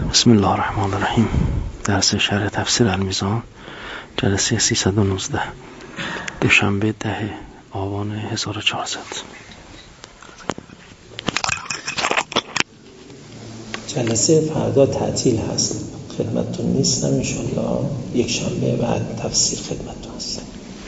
بسم الله الرحمن الرحیم. درس شرح تفسیر المیزان، جلسه 319، دوشنبه 10 آبان 1400. جلسه فردا تعطیل هست، خدمتتون نیستم. انشالله یک شنبه بعد تفسیر خدمتتون هست.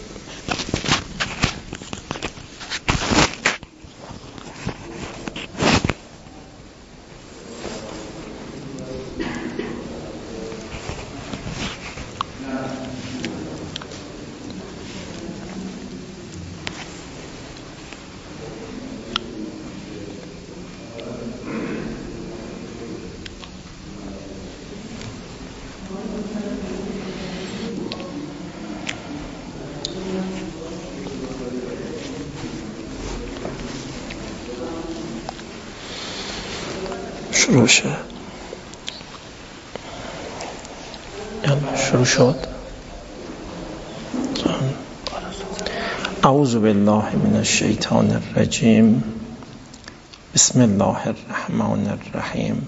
شروع شد. اعوذ بالله من الشیطان الرجیم. بسم الله الرحمن الرحیم.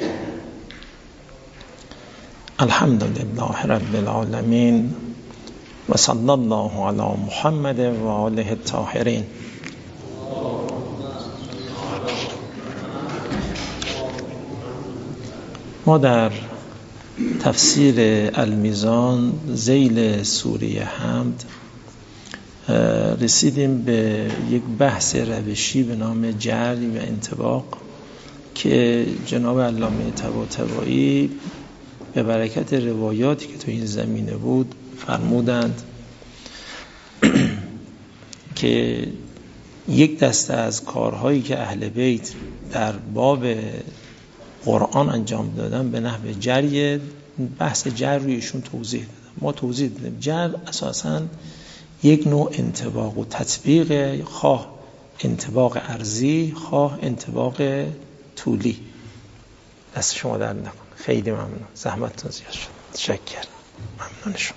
الحمد لله رب العالمین و صلی الله علی محمد و آله الطاهرین. ما در تفسیر المیزان ذیل سوره حمد رسیدیم به یک بحث روشی به نام جری و انطباق که جناب علامه طباطبایی به برکت روایاتی که تو این زمینه بود فرمودند که یک دسته از کارهایی که اهل بیت در باب قرآن انجام دادن به نحو جریه. بحث جر روی ایشون توضیح دادم. ما توضیح دادیم جر اساساً یک نوع انطباق و تطبیق، خواه انطباق ارضی خواه انطباق طولی. دست شما در نکن. خیلی ممنون، زحمتتون زیاد شد. تشکر، ممنون شما.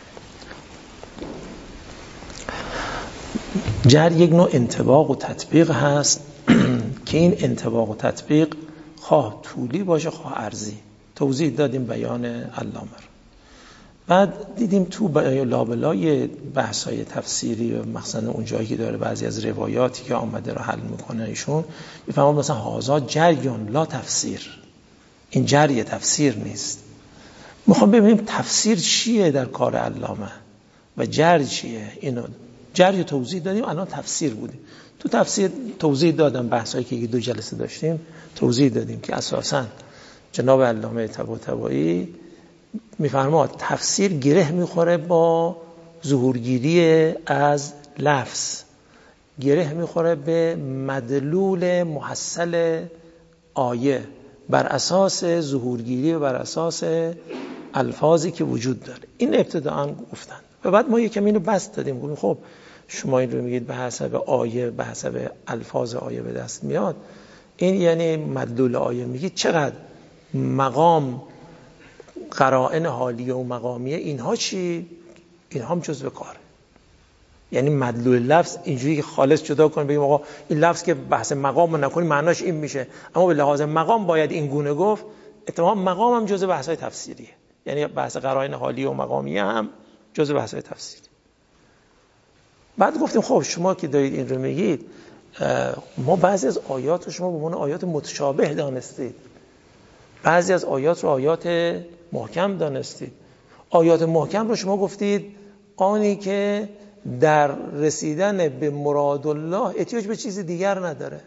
جر یک نوع انطباق و تطبیق هست که این انطباق و تطبیق خواه طولی باشه خواه ارضی. توضیح دادیم بیان علامه. بعد دیدیم تو لابلای بحث‌های تفسیری و مثلا اون جایی که داره بعضی از روایاتی که آمده رو حل میکنه ایشون میفهمون مثلا هازا جریان لا تفسیر، این جری تفسیر نیست. میخوام ببینیم تفسیر چیه در کار علامه و جر چیه. اینو جری توضیح دادیم، الان تفسیر بودیم. تو تفسیر توضیح دادم بحثایی که 2 جلسه داشتیم توضیح دادیم که اساساً جناب علامه طباطبایی میفرماد تفسیر گره میخوره با ظهورگیری از لفظ، گره میخوره به مدلول محصل آیه بر اساس ظهورگیری و بر اساس الفاظی که وجود داره. این ابتداءً گفتن و بعد ما یکم اینو بسط دادیم. گفتیم خب شما این رو میگید به حسب آیه، به حسب الفاظ آیه به دست میاد. این یعنی مدلول آیه میگید چقدر مقام قرائن حالیه و مقامیه، اینها چی؟ اینها هم جزء کاره. یعنی مدلول لفظ اینجوری که خالص جدا کنیم بگیم آقا این لفظ که بحث مقام رو نکنیم معناش این میشه، اما به لحاظ مقام باید این گونه گفت. اتفاقا مقام هم جزء بحث‌های تفسیریه، یعنی بحث قرائن حالیه و مقامیه هم جزء بحث‌های تفسیری. بعد گفتیم خب شما که دارید این رو میگید، ما بعضی از آیات رو شما به عنوان آیات متشابه دانستید، بعضی از آیات رو آیات محکم دانستید. آیات محکم رو شما گفتید آنی که در رسیدن به مراد الله احتیاج به چیز دیگر نداره.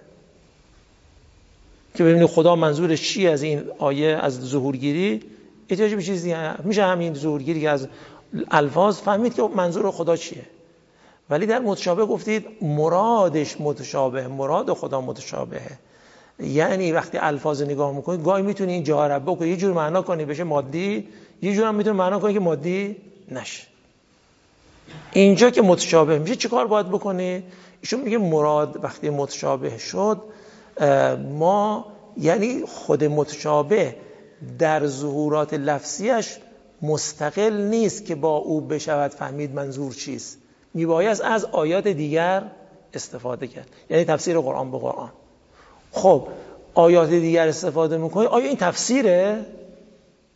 که ببینید خدا منظورش چی از این آیه، از ظهورگیری احتیاج به چیز دیگر میشه همین ظهورگیری که از الفاظ فهمید که منظور خدا چیه. ولی در متشابه گفتید مرادش متشابه، مراد خدا متشابهه. یعنی وقتی الفاظ نگاه میکنی گاهی میتونی این جا رب بکنی یه جور معنا کنی بشه مادی، یه جور هم میتونی معنا کنی که مادی نشه. اینجا که متشابه میشه چیکار باید بکنی؟ ایشون میگه مراد وقتی متشابه شد، ما یعنی خود متشابه در ظهورات لفظیش مستقل نیست که با او بشود فهمید منظور چیست، میباید از آیات دیگر استفاده کرد. یعنی تفسیر قرآن به قرآن. خب آیات دیگر استفاده میکنی، آیا این تفسیره؟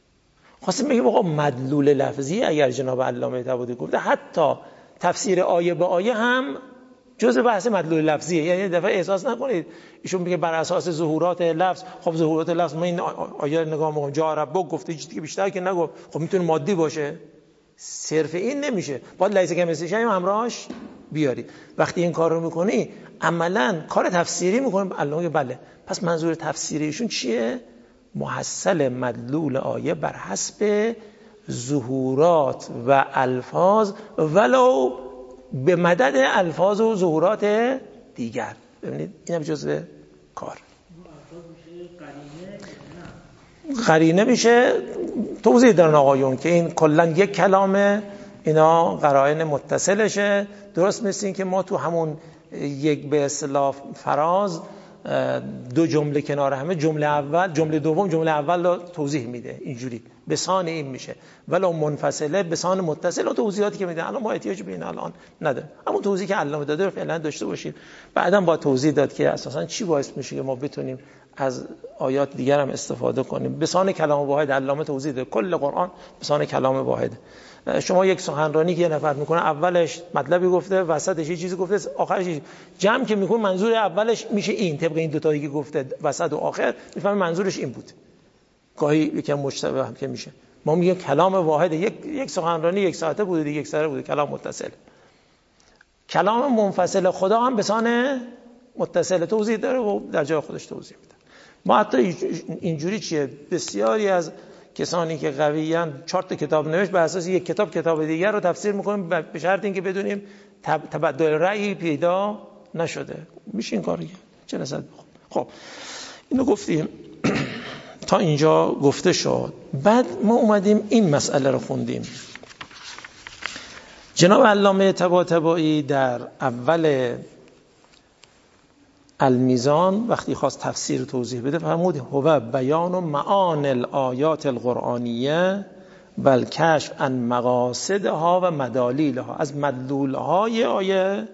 خواستیم بگیم آقا مدلول لفظی اگر جناب علامه طباطبایی گفته حتی تفسیر آیه به آیه هم جزء بحث مدلول لفظیه. یعنی دفعه احساس نکنید ایشون میگه بر اساس ظهورات لفظ. خب ظهورات لفظ ما این آیه رو نگاه می‌کنیم جا ربک گفته چیزی که بیشتر که نگفت، خب میتونه مادی باشه، صرف این نمیشه، باید لیس کمثله شیء همراهش بیاری. وقتی این کار رو میکنی عملاً کار تفسیری میکنیم. علامه بله پس منظور تفسیری ایشون چیه؟ محصل مدلول آیه بر حسب ظهورات و الفاظ ولو به مدد الفاظ و ظهورات دیگر. ببینید این هم جزء کار. قرینه میشه توضیح دارن آقایون که این کلا یک کلامه، اینا قرائن متصلشه. درست مثل این که ما تو همون یک به اصطلاح فراز دو جمله کنار همه، جمله اول جمله دوم جمله اول رو توضیح میده، اینجوری به سان این میشه، ولو منفصله به سان متصل و توضیحاتی که میده. الان ما احتیاج به این الان نداره، اما توضیحی که علامه داده رو فعلا داشته باشید. بعداً با توضیح داد که اساساً چی باعث میشه که ما بتونیم از آیات دیگر هم استفاده کنیم. به سان کلام واحد علامه توضیح داده، کل قرآن به سان کلام واحد. شما یک سخنرانی که یه نفر میکنه اولش مطلبی گفته، وسطش یه چیزی گفته، آخرش جمع که میکنه منظور اولش میشه این، طبق این دو تایی که گفته وسط و آخر میفهمه منظورش این بود. گاهی یکم مشتبه هم که میشه. ما میگیم کلام واحد، یک سخنرانی یک ساعته بوده، یک ساعته بوده، کلام متصل. کلام منفصل خدا هم به سان متصل توضیح داره و در جای خودش توضیح میده. ما حتی اینجوری چیه، بسیاری از کسانی که قویان 4 تا کتاب نوشت، بر اساس یک کتاب دیگر رو تفسیر میکنیم به شرط اینکه بدونیم تبدل رأی پیدا نشده. میشه این کاری چه رسد. خب اینو گفتیم تا اینجا گفته شد. بعد ما اومدیم این مسئله رو خوندیم. جناب علامه طباطبایی در اول المیزان وقتی خواست تفسیر رو توضیح بده فرمود هو بیان معانی الآیات القرآنیه بل کشف عن مقاصدها و مدالیلها، از مدلولهای آیه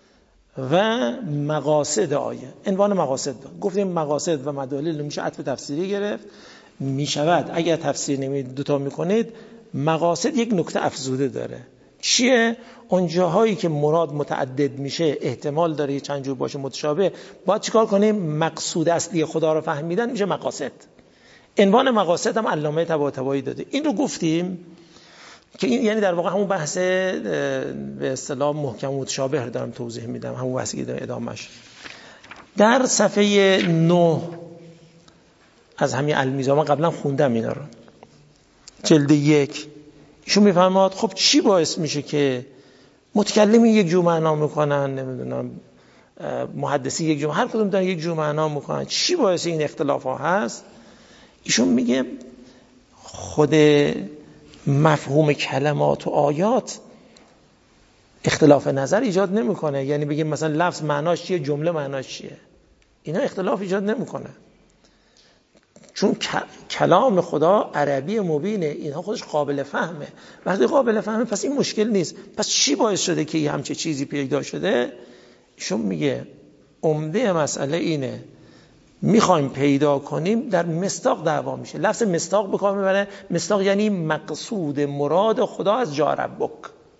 و مقاصد آیه. عنوان مقاصد داد. گفتیم مقاصد و مدالیل میشه عطف تفسیری گرفت. میشود اگر تفسیر نمید دوتا میکنید، مقاصد یک نکته افزوده داره. چیه؟ اون جاهایی که مراد متعدد میشه، احتمال داره یه چند جور باشه متشابه، باید چیکار کنیم؟ مقصود اصلی خدا رو فهمیدن میشه مقاصد. عنوان مقاصد هم علامه طباطبایی داده. این رو گفتیم که این یعنی در واقع همون بحث به اصطلاح محکم متشابه دارم توضیح میدم، همون بحثی که دارم ادامهش. در صفحه 9 از همین المیزان من قبلا خوندم اینا رو، جلد 1. ایشون میفرماد خب چی باعث میشه که متکلمی یک جور معنا میکنن، نمیدونم محدثی یک جور، هر کدوم دارن یک جور معنا میکنن، چی باعث این اختلاف ها هست؟ ایشون میگه خود مفهوم کلمات و آیات اختلاف نظر ایجاد نمیکنه. یعنی بگیم مثلا لفظ معناش چیه، جمله معناش چیه، اینا اختلاف ایجاد نمیکنه، چون کلام خدا عربی مبینه، اینها خودش قابل فهمه. وقتی قابل فهمه پس این مشکل نیست. پس چی باعث شده که یه همچه چیزی پیدا شده؟ ایشون میگه عمده مسئله اینه، میخوایم پیدا کنیم در مصداق دعوا میشه. لفظ مصداق به کار میبره. مصداق یعنی مقصود مراد خدا از جا ربک.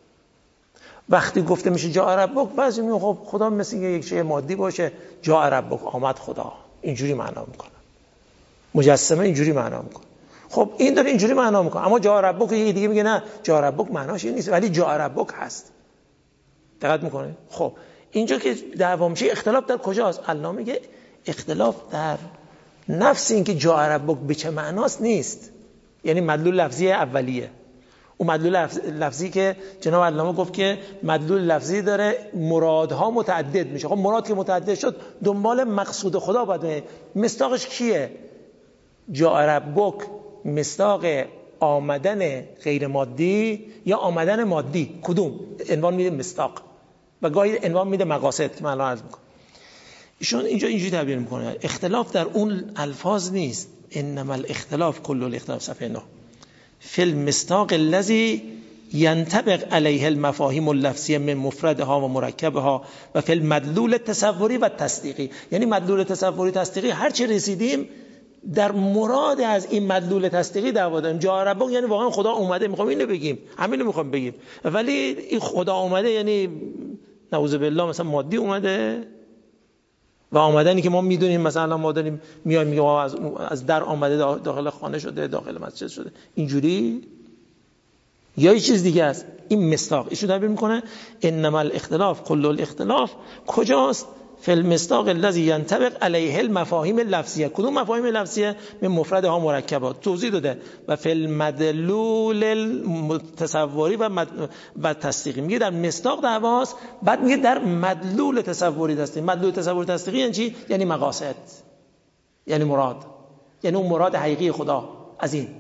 وقتی گفته میشه جا ربک، بعضی میگن خب خدا مثل یک شی مادی باشه، جا ربک آمد خدا، اینجوری معنا میکنه. مجسمه اینجوری معنا میکنه. خب این داره اینجوری معنا میکنه، اما جا ربک یه دیگه میگه نه جا ربک معناش این نیست، ولی جا ربک هست. دقت میکنه؟ خب اینجا که دعوا میشه اختلاف در کجاست؟ علامه میگه اختلاف در نفس این که جا ربک به چه معناست نیست. یعنی مدلول لفظی اولیه، اون مدلول لفظی که جناب علامه گفت که مدلول لفظی داره مرادها متعدد میشه. خب مراد که متعدد شد دنبال مقصود خدا باید. مصداقش کیه؟ جا ربک مصداق آمدن غیر مادی یا آمدن مادی؟ کدوم؟ عنوان میده مصداق و گاهی عنوان میده مقاصد که من الان عرض میکنم. ایشون اینجا اینجوری تعبیر میکنه اختلاف در اون الفاظ نیست، انما الاختلاف کل الاختلاف. صفحه 9 فی المصداق الذی ینطبق علیه المفاهیم اللفظیه من مفردها و مرکبها و فی المدلول تصوری و تصدیقی. یعنی مدلول تصوری تصدیقی هر چی رسیدیم در مراد از این مدلول تصدیقی دعوا داریم. جاء ربک یعنی واقعا خدا اومده، میخوام اینو بگیم، همینو میخوام بگیم، ولی این خدا اومده یعنی نعوذ بالله مثلا مادی اومده و آمدنی که ما میدونیم مثلا ما داریم میایم میگیم از در آمده داخل خانه شده، داخل مسجد شده، اینجوری یا یه چیز دیگه است. این مصداق ایشو تعبیر میکنه انما الاختلاف کل الاختلاف کجاست؟ فی المصداق الذی ينطبق علیه المفاهیم اللفظیه. کدوم مفاهیم لفظیه؟ من مفردها مرکبات توضیح داده. و فی المدلول التصوری و تصدیقی. میگه در مصداق دعواست، بعد میگه در مدلول تصوری تصدیقی. مدلول تصوری تصدیقی یعنی چی؟ یعنی مقاصد، یعنی مراد، یعنی اون مراد حقیقی خدا از این.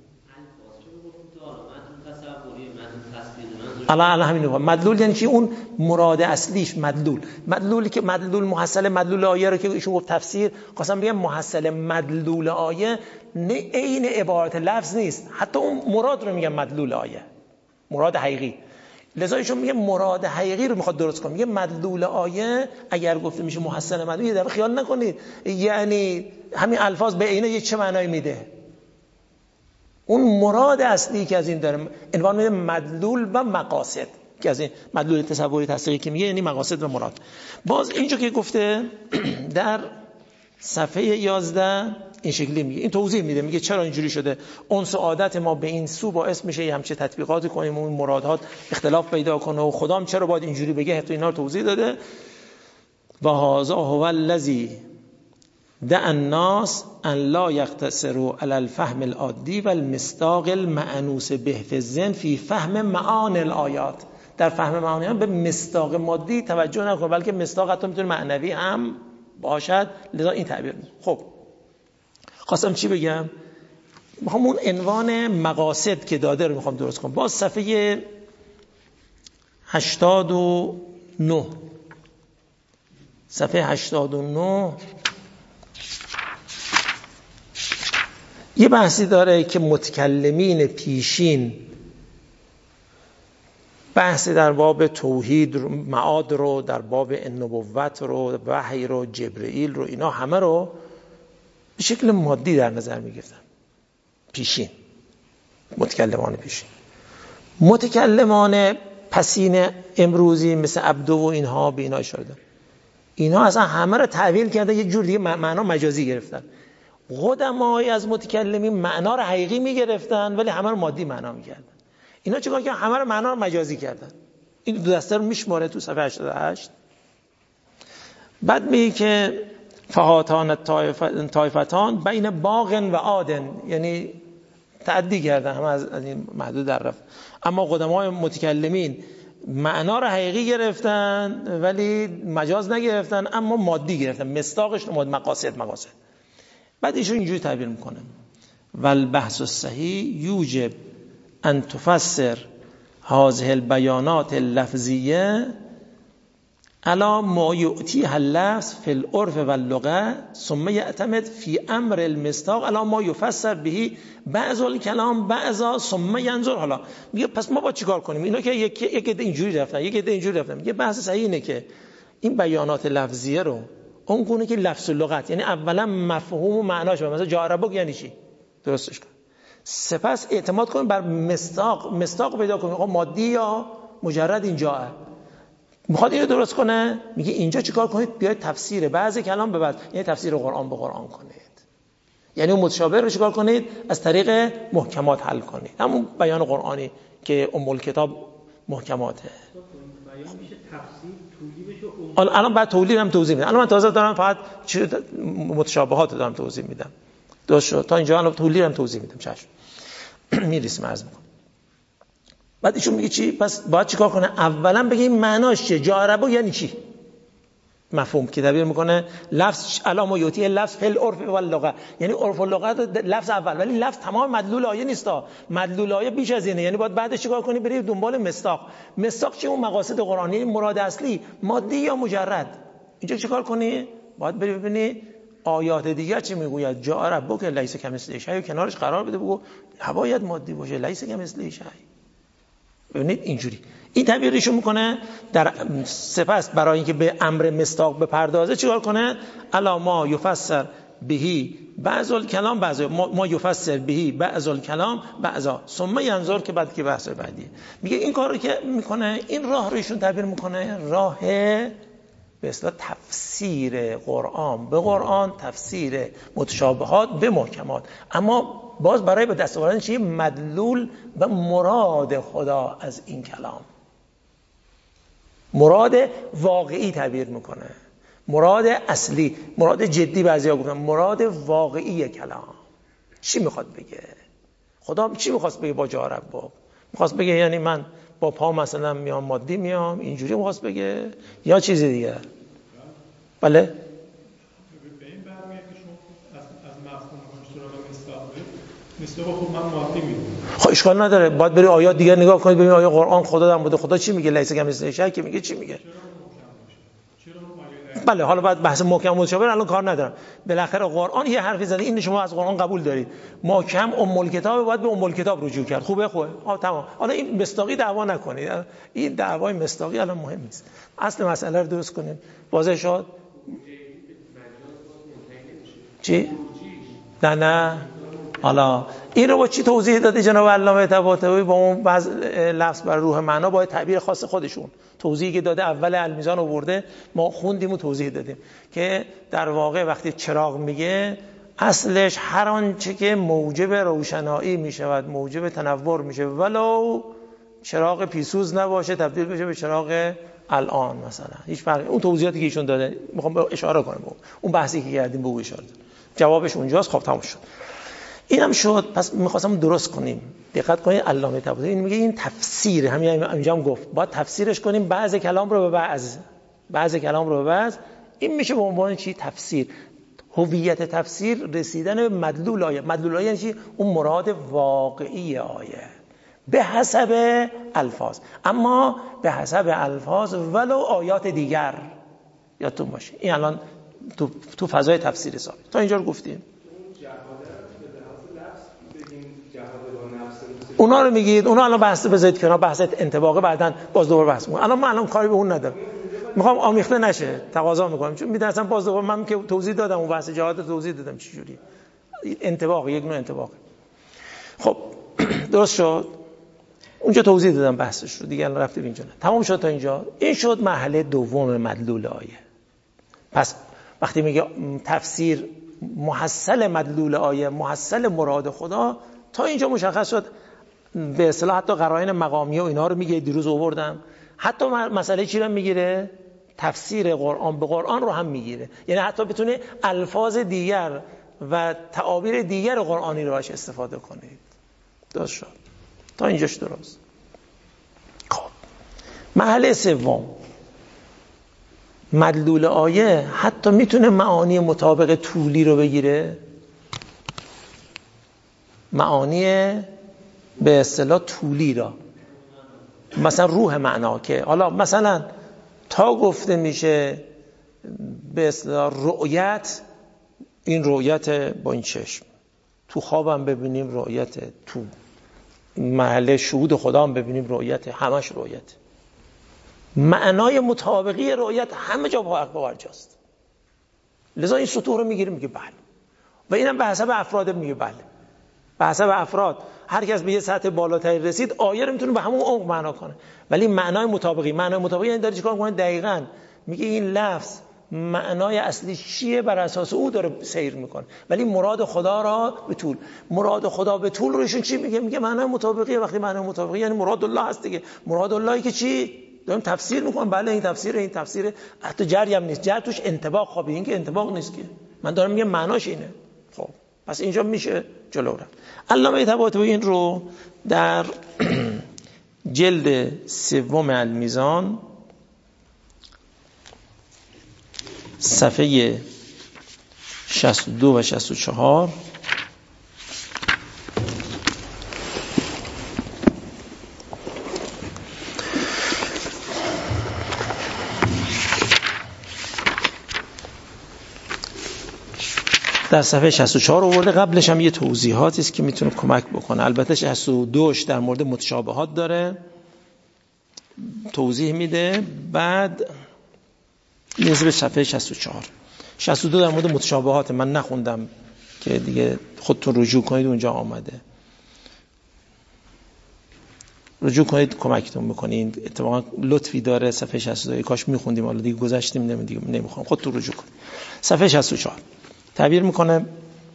الان همین مدلول یعنی چی؟ اون مراد اصلیش مدلولی که مدلول محصل مدلول آیه رو که ایشون گفت تفسیر، خواستم بگم محصل مدلول آیه عین عبارت لفظ نیست، حتی اون مراد رو میگم مدلول آیه، مراد حقیقی. لذا ایشون میگه مراد حقیقی رو میخواد درست کنه. میگه مدلول آیه اگر گفته میشه محصل مدلول، یه دفعه خیال نکنید یعنی همین الفاظ به عینه چه معنایی میده. اون مراد اصلی که از این داره عنوان میده مدلول و مقاصد، که از این مدلول تصوری تصدیقی که میگه یعنی مقاصد و مراد. باز اینجا که گفته در صفحه 11 این شکلی میگه، این توضیح میده، میگه چرا اینجوری شده. انس و عادت ما به این سو باعث میشه همچه تطبیقاتی کنیم و اون مرادات اختلاف پیدا کنه و خدام چرا باید اینجوری بگه، حتی اینا رو توضیح داده. و هذا هو الذی دع الناس ان لا يقتصروا على الفهم العادی و المصداق المأنوس به فی الذهن فی فهم معانی الآیات. در فهم معانی به مصداق مادی توجه نکنه، بلکه مصداق حتی میتونه معنوی هم باشد. لذا این تعبیر میکنه. خب خواستم چی بگم؟ میخوام اون عنوان مقاصد که داده رو میخوام درست کنم. باز صفحه 89 صفحه 89 یه بحثی داره که متکلمین پیشین بحثی در باب توحید معاد رو، در باب نبوت رو، وحی رو، جبرئیل رو، اینا همه رو به شکل مادی در نظر میگفتن. پیشین متکلمان پیشین. متکلمان پسین امروزی مثل عبدو و اینها به اینا اشاره دارن. اینا اصلا همه رو تعویل کردن، یه جور دیگه معنا مجازی گرفتن. قدمای از متکلمین معنا رو حقیقی میگرفتن ولی همه رو مادی معنا میکردن. اینا چیکار کردن؟ همه رو معنا رو مجازی کردن. این دو دسته رو میشماره تو صفحه 88. بعد میگه که فهاتان طایفتان بین باغن و عادن، یعنی تعدی کردن، همه از این محدود در رفت. اما قدمای متکلمین معنا رو حقیقی گرفتن ولی مجاز نگرفتن، اما مادی گرفتن، مصداقش مقاصد. بعد ایشون اینجوری تعبیر میکنه والبحث الصحیح یوجب ان تفسر هذه البیانات اللفظیه علی ما یعطیها اللفظ فی العرف واللغه ثم یعتمد فی امر المصداق علی ما یفسر به بعض الکلام بعضا ثم ینظر. حالا میگه پس ما با چیکار کنیم؟ اینا که یک عده اینجوری رفتن، یک عده اینجوری رفتن. میگه بحث صحیح اینه که این بیانات لفظیه رو اون گونه که لفظ و لغت، یعنی اولا مفهوم و معناش، مثلا جاء ربک یعنی چی درستش کن، سپس اعتماد کنیم بر مصداق پیدا کنیم، مادی یا مجرد اینجا. میخواد اینو درست کنه، میگه اینجا چیکار کنید؟ بیاید تفسیر بعضی کلام به بعض، یعنی تفسیر قرآن به قرآن کنید، یعنی اون متشابه رو چیکار کنید؟ از طریق محکمات حل کنید. همون بیان قرآنی که ام الکتاب محکماته. بیان میشه تفسیر، توضیح بشه. الان بعد توضیح هم توضیح میدم. الان من تازه دارم فقط متشابهات رو دارم توضیح میدم. درست شد؟ تا اینجا الان توضیح هم توضیح میدم. چشم. میرسیم عرض میکنم. بعد ایشون میگه چی؟ پس باید چیکار کنه؟ اولا بگه این معناش چیه؟ جاء ربک یعنی چی؟ مفهوم که تعبیر میکنه لفظ علامه یوتی لفظ فی العرف واللغه، یعنی عرف و لغت لفظ اول، ولی لفظ تمام مدلول آیه نیستا. مدلول آیه بیش از اینه، یعنی باید بعدش چیکار کنی؟ بری دنبال مصداق چیه؟ اون مقاصد قرآنی، مراد اصلی مادی یا مجرد. اینجا چیکار کنی؟ باید بری ببینی آیات دیگه چی میگوید. جاء ربک لیس کمثله شیء، کنارش قرار بده بگو نباید مادی باشه، لیس کمثله شیء. ببینید اینجوری این تعبیرشو میکنه. در سپس برای اینکه به امر مصداق بپردازه چیکار کنه؟ الا ما یفسر بهی بعض الکلام بعضا، ما یفسر بهی بعض الکلام بعضا ثم ینظر که بعد که بحث بعدیه. میگه این کار رو که میکنه، این راه رو ایشون تعبیر میکنه راه به اصطلاح تفسیر قرآن به قرآن، تفسیر متشابهات به محکمات، اما باز برای به دست آوردن چیه؟ مدلول و مراد خدا از این کلام، مراد واقعی تعبیر میکنه، مراد اصلی، مراد جدی، بعضیا گفتن مراد واقعی کلام چی میخواد بگه. خدا چی میخواست بگه با جا رب؟ میخواست بگه یعنی من با پا مثلا میام مادی میام اینجوری میخواست بگه یا چیزی دیگه؟ بله؟ به این برمیاد که شما از مفهوم مصداق خب من مادی میدونم. خب اشکال نداره، باید بری آیات دیگه نگاه کنید ببینید آیه قرآن خدا در مورد خدا چی میگه. لیس کمثله شیء که میگه چی میگه؟ بله حالا بعد بحث محکم متشابه الان کار ندارم. بالاخره قرآن یه حرفی زده، این شما از قرآن قبول دارید، محکم ام الکتاب، باید به ام الکتاب رجوع کرد. خوبه تمام. حالا این مصداقی دعوا نکنید، این دعوای مصداقی الان مهم نیست. اصل مسئله رو درست کنید. واضح شد؟ چی؟ نه حالا این رو با چی توضیح داده جناب علامه طباطبایی؟ با اون بعض لفظ بر روح معنا با تعبیر خاص خودشون توضیحی که داده اول المیزان آورده، ما خوندیم و توضیح دادیم که در واقع وقتی چراغ میگه اصلش هر آنچه که موجب روشنایی میشود، موجب تنور میشه، ولو چراغ پیسوز نباشه تبدیل بشه به چراغ الان مثلا، هیچ فرقی. اون توضیحاتی که ایشون داده میخوام اشاره کنم، اون بحثی که کردیم به او اشاره دادم، جوابش اونجاست. خب تموم شد. اینم شد. پس می‌خواستم درست کنیم. دقت کنید علامه طباطبایی این میگه این تفسیر، همین اینجا هم گفت باید تفسیرش کنیم، بعض کلام رو به بعض، بعض کلام رو به بعض. این میشه به عنوان چی؟ تفسیر. هویت تفسیر رسیدن به مدلول آیه. مدلول آیه یعنی چی؟ اون مراد واقعی آیه به حسب الفاظ، اما به حسب الفاظ ولو آیات دیگر. یادتون باشه این الان تو فضای تفسیر ثابت تا اینجا رو گفتیم. اونا رو میگید، اونا الان بحث بذارید کنار، بحث انطباقه بعدن باز دوباره بحث می‌کنم. الان من الان کاری به اون ندارم، میخوام آمیخته نشه، تقاضا میکنم، چون میدرسم باز دوباره من که توضیح دادم اون بحث جهاد توضیح دادم چه جوری انطباق، یک نوع انطباق. خب درست شد، اونجا توضیح دادم بحثش رو دیگه، الان رفتیم اینجا. تمام شد تا اینجا. این شد مرحله دوم مدلول آیه. پس وقتی میگه تفسیر محصل مدلول آیه، محصل مراد خدا، تا اینجا مشخص شد. به اصطلاح حتی قرائن مقامی و اینا رو میگه، دیروز آوردم. حتی مسئله چی رو میگیره؟ تفسیر قرآن به قرآن رو هم میگیره، یعنی حتی بتونه الفاظ دیگر و تعابیر دیگر قرآنی رو باش استفاده کنید. درست شد تا اینجاش درست. خب مرحله سوم مدلول آیه حتی میتونه معانی مطابق طولی رو بگیره، معانی به اصطلاح طولی را، مثلا روح معنا، که حالا مثلا تا گفته میشه به اصطلاح رؤیت، این رؤیت با این چشم، تو خوابم ببینیم رؤیت، تو محل شهود خدا هم ببینیم رؤیت، همش رؤیت. معنای مطابقی رؤیت همه جا باورجاست. لذا این سطوح رو میگیره میگه بله، و اینم به حسب افراد میگه بله، به حسب افراد هر کس به یه سطح بالاتری رسید آیه رو میتونه به همون عمق معنا کنه. ولی معنای مطابقی، معنای مطابقی یعنی داره چیکار کنه؟ دقیقاً میگه این لفظ معنای اصلی چیه، بر اساس او داره سیر میکنه. ولی مراد خدا را به طول، مراد خدا به طول رو ایشون چی میگه؟ میگه معنای مطابقی. وقتی معنای مطابقی یعنی مراد الله هست دیگه. مراد اللهی که چی داریم تفسیر میکنم، بله این تفسیره، این تفسیره، حتی جری هم نیست، جر توش انطباق. خوابه این که انطباق نیست که، من دارم میگم معناش اینه. خب پس اینجا میشه جلو رفت. علامه طباطبایی این رو در جلد سوم المیزان صفحه 62 و 64 در صفحه 64 آورده. قبلش هم یه توضیحاتی است که میتونه کمک بکنه. البته 62ش در مورد متشابهات داره توضیح میده، بعد میرسه به صفحه 64. 62 در مورد متشابهات، من نخوندم که دیگه خودتون رجوع کنید، اونجا آمده. رجوع کنید کمکتون میکنید. اتفاقا لطفی داره صفحه 62. کاش میخوندیم، حالا دیگه گذشتیم، نمیخوام. خودتون رجوع کنید. صفحه 64 تعبیر میکنه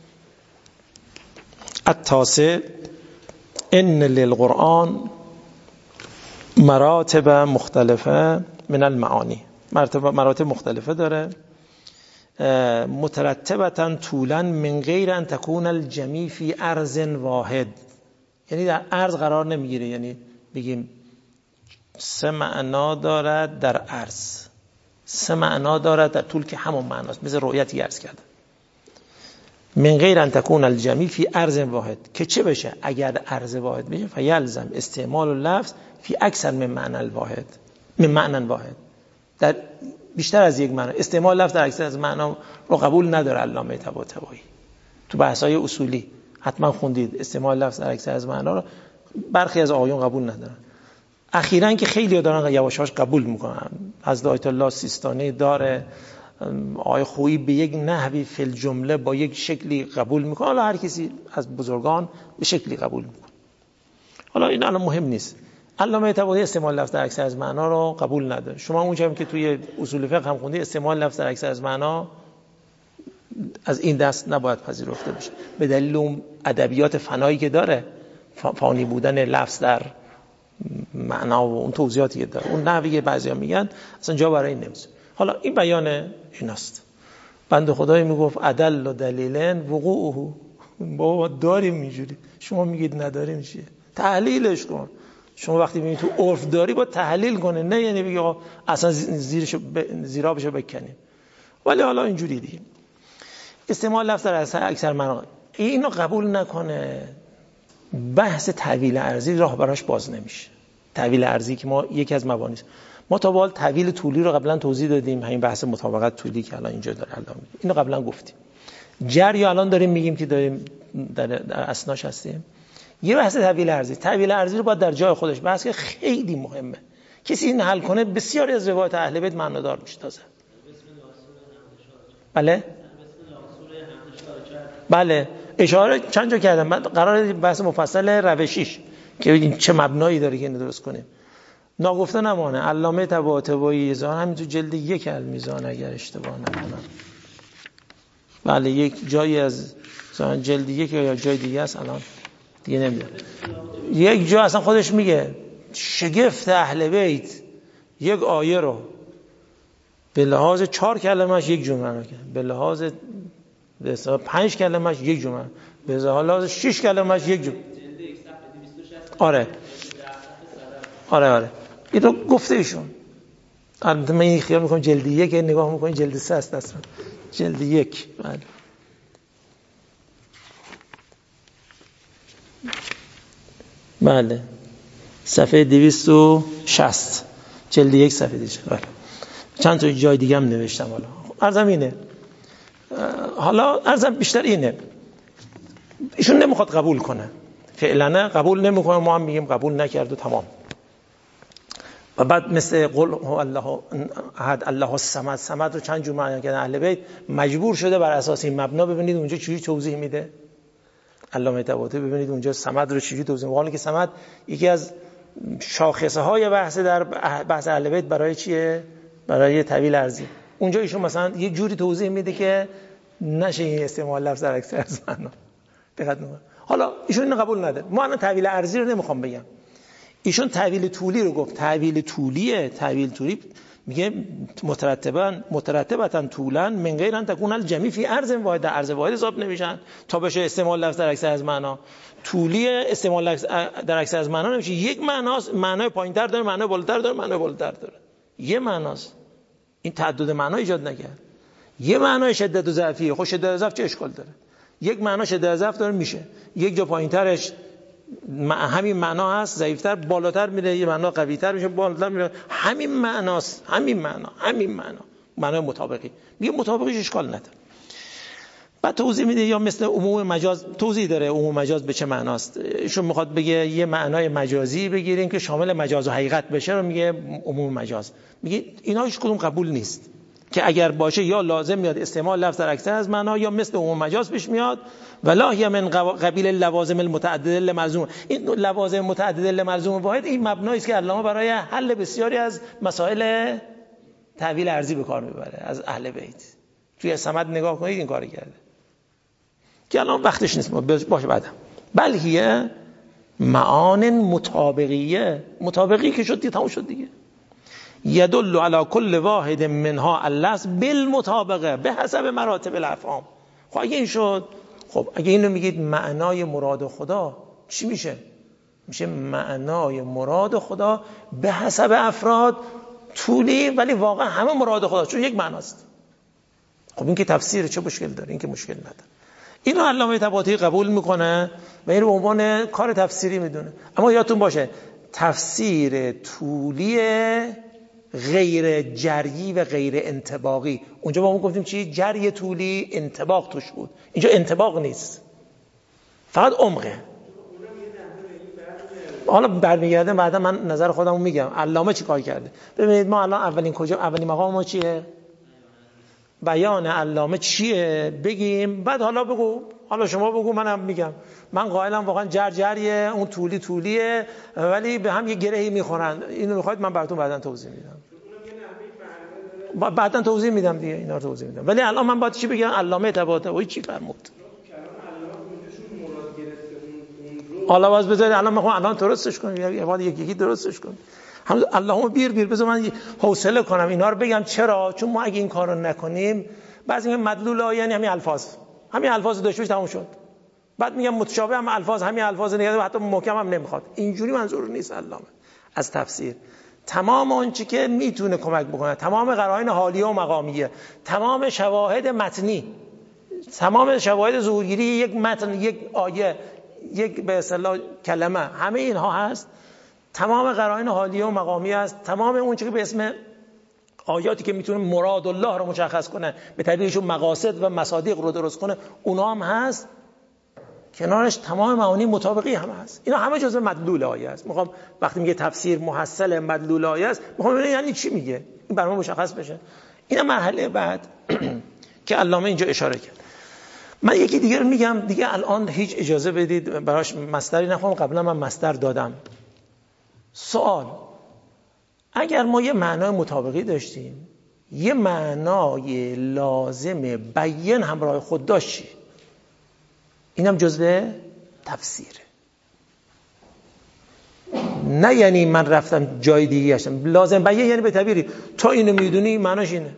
التاسع ان للقرآن مراتب مختلفه من المعانی. مراتب مختلفه داره، مترتبتا طولا من غیر ان تكون الجمیع فی ارض واحد. یعنی در ارض قرار نمیگیره، یعنی بگیم 3 معنا دارد در ارض، 3 معنا دارد در طول که همون معناست، مثل رؤیتی عرض کرده. من غیر ان تكون الجمیع فی ارض واحد، که چه بشه اگر ارض واحد بشه؟ فیلزم استعمال اللفظ فی اکثر من معنی الواحد، من معنی واحد، در بیشتر از یک معنا. استعمال لفظ در اکثر از معنا رو قبول نداره علامه طباطبایی. تو بحث‌های اصولی حتما خوندید استعمال لفظ در اکثر از معنا رو برخی از آقایون قبول ندارن. اخیراً که خیلی دارن یواشاش قبول میکنن. حضرت آیت الله سیستانی داره، آقای خویی به یک نحوی فی الجمله با یک شکلی قبول میکنه، حالا هر کسی از بزرگان به شکلی قبول میکنه. حالا این الان مهم نیست. علامه طباطبایی استعمال لفظ در اکثر از معنا رو قبول نداره. شما اونجا هم که توی اصول فقه هم خوندید استعمال لفظ در اکثر از معنا از این دست نباید پذیرفته بشه، به دلیل اون ادبیات فنایی که داره، فانی بودن لفظ در معنا و اون توضیحاتی که داره، اون نحوی که بعضیا میگن اصلا جا برای این نمیشه. حالا این بیان ایناست. بنده خدایی میگفت عدل و دلیلن وقوعه. بابا داریم اینجوری، شما میگید نداریم، چیه؟ تحلیلش کن. شما وقتی میبینید تو عرف داری با تحلیل کنه، نه یعنی بگی آقا اصلا زیرابشو بکنیم. ولی حالا اینجوری دیگه استعمال لفظ در اکثر معنا اینو قبول نکنه، بحث تعویل ارضی راه براش باز نمیشه. تعویل ارضی که ما یکی از مبانی است. ما تا به حال تعویل طولی رو قبلا توضیح دادیم، همین بحث مطابقت طولی که الان اینجا داره الان اینو قبلا گفتیم. جری الان داریم میگیم که داریم در اسناش هستیم. یه بحث تعویل ارضی. تعویل ارضی رو باید در جای خودش بحث که خیلی مهمه. کسی این حل کنه بسیاری از روایات اهل بیت معنادار میشه. تازه بله اشاره چند جا کردم. من قراره بحث مفصل روشیش که ببینیم چه مبنایی داره که اینو درست کنیم. ناگفته نمانه علامه طباطبایی ظاهر همین تو جلد 1 المیزان اگر اشتباه نکنم، بله یک جایی از جلد 1 یا جای دیگه است، الان دیگه نمیدونم. یک جا اصلا خودش میگه شگفت اهل بیت یک آیه رو به لحاظ 4 کلمش یک جمله کرد، به لحاظ 5 کلمش یک جمله، به لحاظ 6 کلمش یک جمله. آره این رو گفته ایشون. البته من این خیال میکنم جلد 1 نگاه میکنین جلد 3 است اصلا. جلد 1 بله صفحه 260 جلد 1 صفحه 260. بله چند تا جای دیگه هم نوشتم. حالا عرضم اینه، حالا عرضم بیشتر اینه، ایشون نمیخواد قبول کنه، فعلا قبول نمیکنه، ما هم میگیم قبول نکرد و تمام. و بعد مثل قل هو الله احد الله الصمد، صمد رو چند جور معنی کردن اهل بیت، مجبور شده بر اساس این مبنا. ببینید اونجا چجوری توضیح میده علامه طباطبایی، ببینید اونجا صمد رو چجوری توضیح میده، حالا که صمد یکی از شاخصه های بحث در بحث اهل بیت برای چیه؟ برای تعویل ارضی. اونجا ایشون مثلا یه جوری توضیح میده که نشه این استعمال لفظ در اکثر از معنا. دقت کنید. حالا ایشون اینو قبول نداره. ما الان تعویل ارضی رو نمیخوام بگم. ایشون تعویل طولی رو گفت. تعویل طولیه. تعویل طولی میگه مترتبتا طولا من غیر ان تكون الجمیع فی ارض واحد، در ارض واحد حساب نمیشن تا بشه استعمال لفظ در اکثر از معنا. طولی استعمال لفظ در اکثر از معنا نمیشه. یک معناست، معنای پایینتر داره، معنای بالاتر داره، معنای بالاتر داره. یه معناست. این تعدد معنا ایجاد نکرد. یه معنای شدت و ضعفیه. خب شدت و ضعف چه اشکال داره؟ یک معنا شدت و ضعف داره میشه. یک جا پایینترش همین معنا هست، ضعیفتر بالاتر میره، یه معنا قوی‌تر میشه، بالاتر میره. همین معناست، همین معنا معنای مطابقی. میگه مطابقیش اشکال نداره. بعد توضیح میده یا مثل عموم مجاز توضیح داره عموم مجاز به چه معناست. ایشون میخواد بگه یه معنای مجازی بگیریم که شامل مجاز و حقیقت بشه رو میگه عموم مجاز. میگه اینا هیچ کدوم قبول نیست. که اگر باشه یا لازم میاد استعمال لفظ در اکثر از معنا یا مثل عموم مجاز پیش میاد. ولا هی من قبیل لوازم المتعدده لملزوم. این لوازم متعدده لملزوم واحد این مبنایی است که علامه برای حل بسیاری از مسائل تعویل ارضی به کار میبره از اهل بیت. توی صمد نگاه کنید این کارو کرده که الان وقتش نیست باشه بعدا. بل هی معان مطابقیه، مطابقی که شد دیگه تموم شد دیگه. یدل علی کل واحد منها اللفظ بالمطابقه به حسب مراتب الافهام. خب اگه این شد، خب اگه اینو میگید معنای مراد خدا چی میشه؟ میشه معنای مراد خدا به حسب افراد طولی ولی واقعا همه مراد خدا چون یک معناست. خب این که تفسیر چه مشکل داره؟ این که مشکل نداره. اینو علامه طباطبایی قبول میکنه و این رو به عنوان کار تفسیری میدونه. اما یادتون باشه تفسیر طولی غیر جری و غیر انطباقی، اونجا با ما گفتیم چی؟ جری طولی انطباق توش بود، اینجا انطباق نیست فقط عمقه. حالا برمیگرده بعدا من نظر خودمو میگم علامه چی کار کرده. ببینید ما الان اولین مقام ما چیه؟ بیان علامه چیه بگیم، بعد حالا بگو، حالا شما بگو منم میگم. من قائلم واقعا جریه، اون طولیه ولی به هم یه گرهی میخورن. اینو میخواید من براتون بعدا توضیح میدم. بعدا توضیح میدم دیگه، اینا رو توضیح میدم. ولی الان من باید چی بگم؟ علامه طباطبایی چی فرمود؟ حالا باز بذارید الان میخوام الان درستش کنم یا بعد یکی درستش کنم. اللهم بیر بذار من حوصله کنم اینا رو بگم. چرا؟ چون ما اگه این کارو نکنیم بعضی میگن مدلول آیه یعنی همین الفاظ داشتوش تموم شد. بعد میگم متشابه هم الفاظ همین الفاظ نگه و حتی محکم هم نمیخواد. اینجوری منظور نیست علامه از تفسیر. تمام اون چی که میتونه کمک بکنه، تمام قرائن حالیه و مقامیه، تمام شواهد متنی، تمام شواهد ظهورگیری یک متن، یک آیه، یک به اصطلاح کلمه، همه اینها هست. تمام قرائن حالیه و مقامی است. تمام اون چیزی که به اسم آیاتی که میتونه مراد الله رو مشخص کنه، به تعبیرشون مقاصد و مصادیق رو درست کنه، اونا هم هست. کنارش تمام معانی مطابقی هم هست. اینا همه جزء مدلول آیه است. میخوام وقتی میگه تفسیر محصل مدلول آیه است، میخوام ببینم یعنی چی میگه، این برام مشخص بشه. اینا مرحله بعد که علامه اینجا اشاره کرد. من یکی دیگه رو میگم دیگه. الان هیچ اجازه بدید براش مصدری نخوام، قبلا من مصدر دادم. سوال: اگر ما یه معنای مطابقی داشتیم، یه معنای لازم بیان همراه خود داشتی، اینم جزء تفسیره. نه یعنی من رفتم جای دیگه گشتم. لازم بیان یعنی به تعبیری تا اینو میدونی معناش اینه.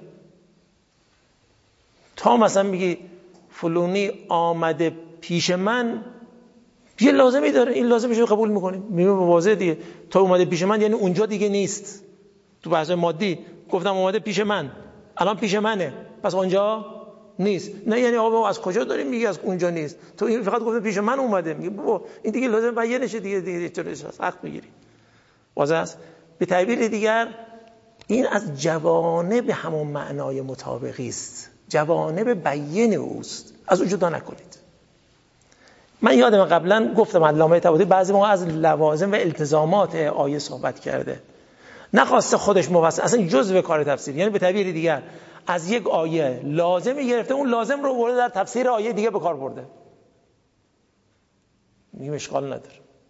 تا مثلا میگی فلانی آمده پیش من، یه لازمی داره، این لازمش رو قبول میکنیم، میگیم واضحه دیگه. تا اومده پیش من یعنی اونجا دیگه نیست. تو بحث مادی گفتم اومده پیش من، الان پیش منه، پس اونجا نیست. نه یعنی آقا از کجا داریم میگی از اونجا نیست؟ تو این فقط گفته پیش من اومده، میگه بابا این دیگه لازم بیانشه دیگه چطوریش حق میگیری. واضح است. به تعبیر دیگر این از جوانب همون معنای مطابقی است، جوانب بیان اوست، از اون جدا نکنید. من یادم قبلا گفتم علامه طباطبایی بعضی موقع از لوازم و التزامات آیه صحبت کرده، نخواسته خودش مفصل، اصلا جزء کار تفسیر. یعنی به تعبیر دیگر از یک آیه لازمی گرفته، اون لازم رو برده در تفسیر آیه دیگه به کار برده. میگیم اشکال نداره.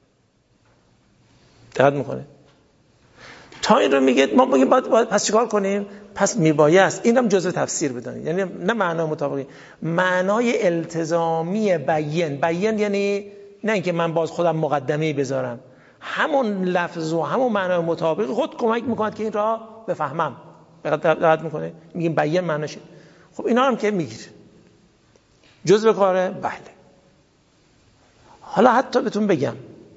دقت میکنه تا این رو میگه ما میگیم باید پس چیکار کنیم؟ پس میبایست اینم جزء تفسیر بدانید. یعنی نه معنای مطابقی، معنای التزامی بیان یعنی نه اینکه من باز خودم مقدمه‌ای بذارم، همون لفظ و همون معنای مطابق خود کمک میکنه که این را بفهمم. دقت میکنه میگیم بیان معناشه. خب اینا هم که میگیره جزء کاره. بله. حالا حتی بهتون بگم،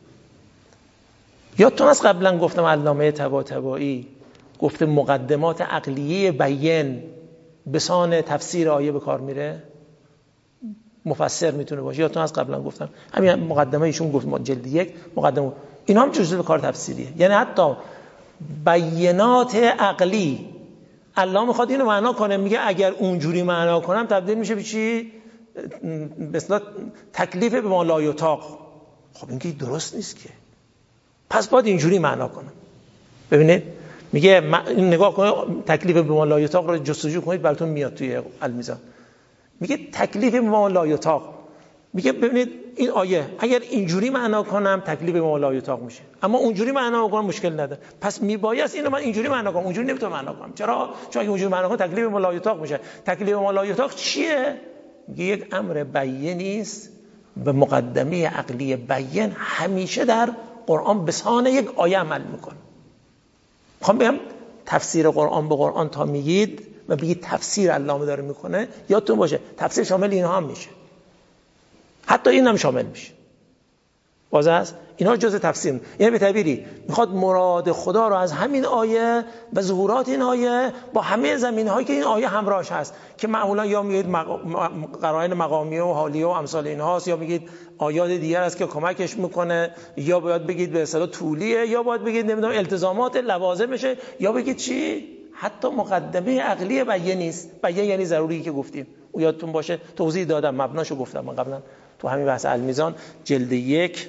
یادتون از قبلا گفتم علامه طباطبایی گفته مقدمات عقلیه بیان به سان تفسیر آیه به کار میره، مفسر میتونه باشه. یادتون از قبلا گفتم همین مقدمه ایشون گفت جلد 1 مقدمه، اینا هم جزء کار تفسیریه. یعنی حتی بیانات عقلی الله میخواد اینو معنا کنه، میگه اگر اونجوری معنا کنم تبدیل میشه به چی؟ به اصطلاح تکلیف به ما لا یطاق. خب این که درست نیست که، پس باید اینجوری معنا کنم. ببینید میگه نگاه کنید تکلیف به ما لا یطاق رو جستجو کنید براتون میاد توی المیزان. میگه تکلیف به ما لا یطاق، میگه ببینید این آیه اگر اینجوری معنا کنم تکلیف به ما لا یطاق میشه، اما اونجوری معنا کنم مشکل نداره، پس میبایست اینو من اینجوری معنا کنم، اونجوری نمیتونم معنا کنم. چرا؟ چون اگه اونجوری معنا کنم تکلیف به ما لا یطاق میشه. تکلیف به ما لا یطاق چیه؟ میگه یک امر بیانی است به مقدمه عقلی بیان همیشه در قرآن به سان یک آیه عمل میکنه. میخوام بگم تفسیر قرآن به قرآن تا میگید و بگید تفسیر علامه داره میکنه، یادتون باشه تفسیر شامل اینها هم میشه، حتی این هم شامل میشه. واضح است؟ اینا جزء تفسیر. یعنی به تعبیری میخواد مراد خدا رو از همین آیه و ظهورات این آیه با همه زمینه‌هایی که این آیه همراهش هست که معمولا یا میگید قرائن مقامیه و حالیه و امثال اینهاست، یا میگید آیات دیگر است که کمکش میکنه، یا باید بگید به اصطلاح طولیه، یا باید بگید نمیدونم التزامات لوازمشه، یا بگید چی؟ حتی مقدمه عقلی بیان نیست. بیان یعنی ضروری که گفتیم، او یادتون باشه توضیح دادم، مبناشو گفتم من قبلا تو همین بحث المیزان جلد 1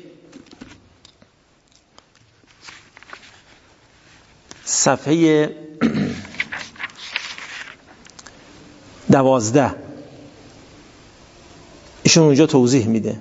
صفحه 12 ایشون اونجا توضیح میده.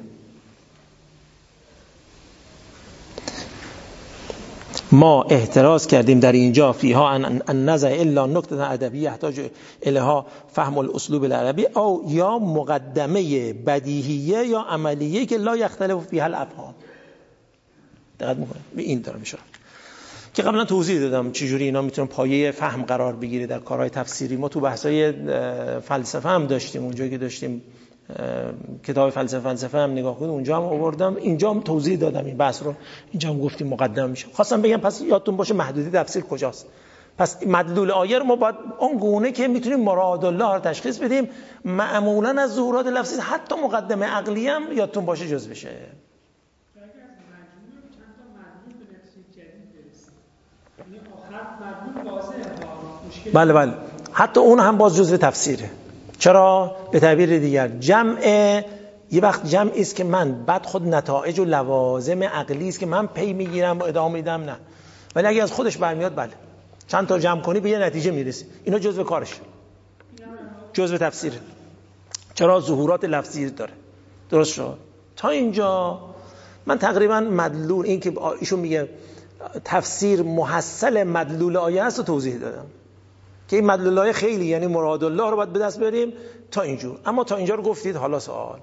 ما احتراز کردیم در اینجا فیها ان نزع الا نکته ادبی یحتاج الها فهم الاسلوب العربی او یا مقدمه بدیهیه یا عملیه که لا یختلف فیها الافهام. دقت میکنه به این طرف میشه که قبلا توضیح دادم چجوری اینا میتونن پایه فهم قرار بگیره در کارهای تفسیری. ما تو بحث‌های فلسفه هم داشتیم، اونجایی که داشتیم کتاب فلسفه هم نگاه کنید اونجا هم آوردم، اینجا هم توضیح دادم این بحث رو، اینجا هم گفتیم مقدمه میشه. خواستم بگم پس یادتون باشه محدودیت تفسیر کجاست. پس مدلول آیه رو ما باید اون گونه که میتونیم مراد الله رو تشخیص بدیم، معمولا از ظهورات لفظی حتی مقدمه عقلی هم یادتون باشه جز بشه. بله حتی اون هم باز جزء تفسیره. چرا؟ به تعبیر دیگر جمع یه وقت جمعی است که من بعد خود نتایج و لوازم عقلی است که من پی میگیرم و ادامه میدم، نه، ولی اگه از خودش برمیاد بله چند تا جمع کنی به یه نتیجه میرسی، اینا جزء کارش، جزء تفسیره. چرا؟ ظهورات لفظی داره. درست شد؟ تا اینجا من تقریبا مدلول این که ایشون میگه تفسیر محصل مدلول آیه است و توضیح دادم که این مدلول آیه خیلی یعنی مراد الله رو باید به دست بریم تا اینجور. اما تا اینجا رو گفتید، حالا سوال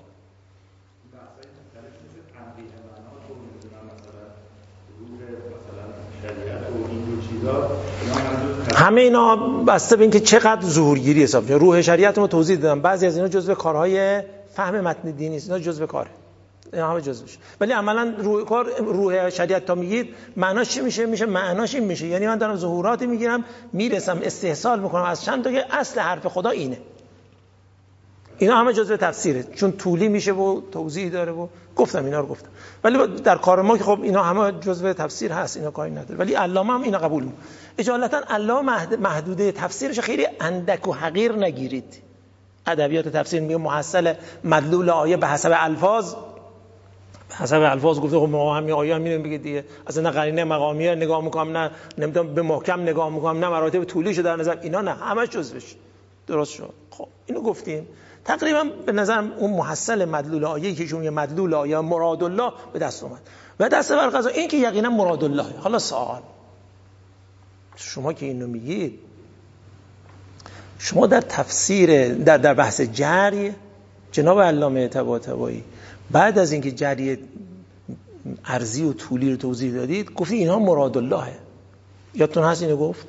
همه اینا بسته به این که چقدر ظهورگیری حساب میشه. روح شریعت رو توضیح دادم، بعضی از اینا جزء کارهای فهم متن دینی است، اینا جزء کاره، اینا همه جزءش. ولی عملا روح شریعت تا میگید معناش چی میشه؟ میشه معناش این میشه، یعنی من دارم ظهوراتی میگیرم میرسم استحصال میکنم از چند تا که اصل حرف خدا اینه. اینا همه جزء تفسیره، چون طولی میشه و توضیح داره و گفتم اینا رو گفتم. ولی در کار ما که خب اینا همه جزء تفسیر هست، اینا کاری نداره، ولی علامه هم اینا قبول میکنه. اجالتا علامه محدوده تفسیرش خیلی اندک و حقیر نگیرید. ادبیات تفسیر میگه محصل مدلول آیه به حسب الفاظ، گفته خب ما همین آیه هم میگه دیگه، اصلا نه قرینه مقامیه نگاه میکنم، نه نمیدونم به محکم نگاه میکنم، نه مراتب طولیشو در نظر، اینا نه، همش جزوش. درست شد؟ خب اینو گفتیم. تقریبا به نظرم اون محصل مدلول آیه که شون یه مدلول آیه مراد الله به دست اومد و دست بر قضا این که یقینا مراد الله. حالا سوال، شما که اینو میگید، شما در تفسیر در بحث جری جناب علامه طباطبایی بعد از اینکه جری عرضی و طولی رو توضیح دادید گفتید اینها مراد اللهه. یادتون هست اینو گفت؟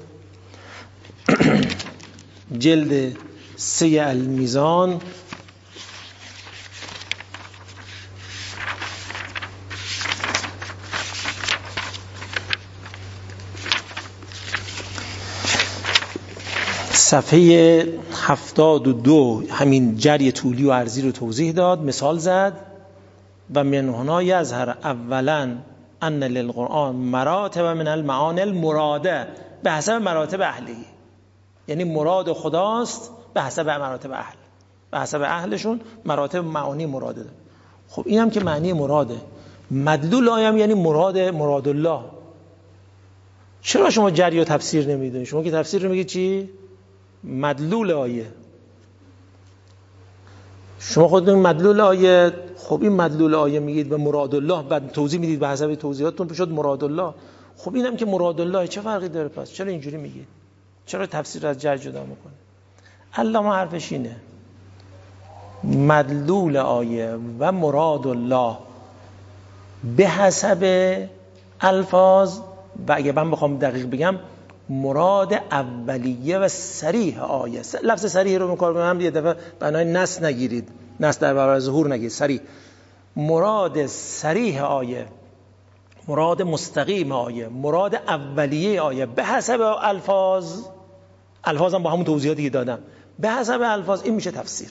جلد 3 المیزان صفحه 72 همین جری طولی و عرضی رو توضیح داد، مثال زد و من هنا یظهر اولا ان للقرآن مراتب من المعانی المراده به حسب مراتب اهلی، یعنی مراد خداست به حسب مراتب اهل، به حسب اهلشون مراتب معانی مراده. خب اینم که معنی مراده، مدلول آیم یعنی مراد الله. چرا شما جری و تفسیر نمیدونید؟ شما که تفسیر رو میگید چی؟ مدلول آیه. شما خودتون مدلول آیه، خب این مدلول آیه میگید و مراد الله، بعد توضیح میدید به حسب توضیحاتتون شد مراد الله. خب اینم که مراد الله، چه فرقی داره پس؟ چرا اینجوری میگید؟ چرا تفسیر از جر جدا میکنه؟ علامه حرفش اینه، مدلول آیه و مراد الله به حسب الفاظ، و اگه من بخوام دقیق بگم مراد اولیه و صریح آیه. لفظ صریح رو کار کنم یه دفعه بنای نص نگیرید، نص در برابر ظهور نگیرید، صریح. مراد صریح آیه، مراد مستقیم آیه، مراد اولیه آیه به حسب الفاظ، الفاظم با همون توضیحاتی که دادم، به حسب الفاظ این میشه تفسیر.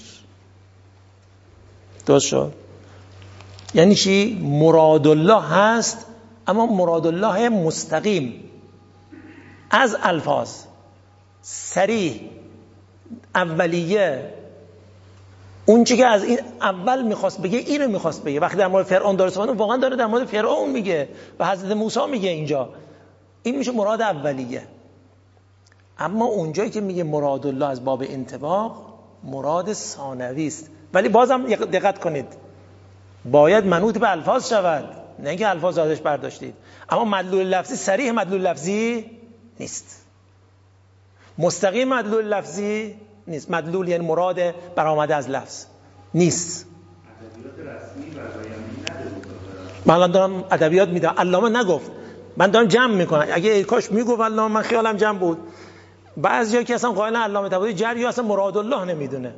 درست شد؟ یعنی چی؟ مراد الله هست، اما مراد الله مستقیم از الفاظ، صریح، اولیه، اون چی که از این اول میخواست بگه اینو میخواست بگه. وقتی در مورد فرعون داره صحبت واقعا داره در مورد فرعون میگه و حضرت موسی میگه اینجا، این میشه مراد اولیه. اما اونجایی که میگه مراد الله از باب انطباق، مراد ثانوی است. ولی بازم دقت کنید، باید منوط به الفاظ شود، نه اینکه الفاظ ازش برداشتید. اما مدلول لفظی صریح مدلول لفظی نیست، مستقیم مدلول لفظی نیست. مدلول یعنی مراد برآمده از لفظ نیست. ادبیات رسمی برای من الان دارم ادبیات میدم، علامه نگفت، من دارم جمع میکنم. اگه کاش میگفت علامه، من خیالم جمع بود. بعضیا که اصلا قائل علامه طباطبایی جری اصلا مراد الله نمیدونه.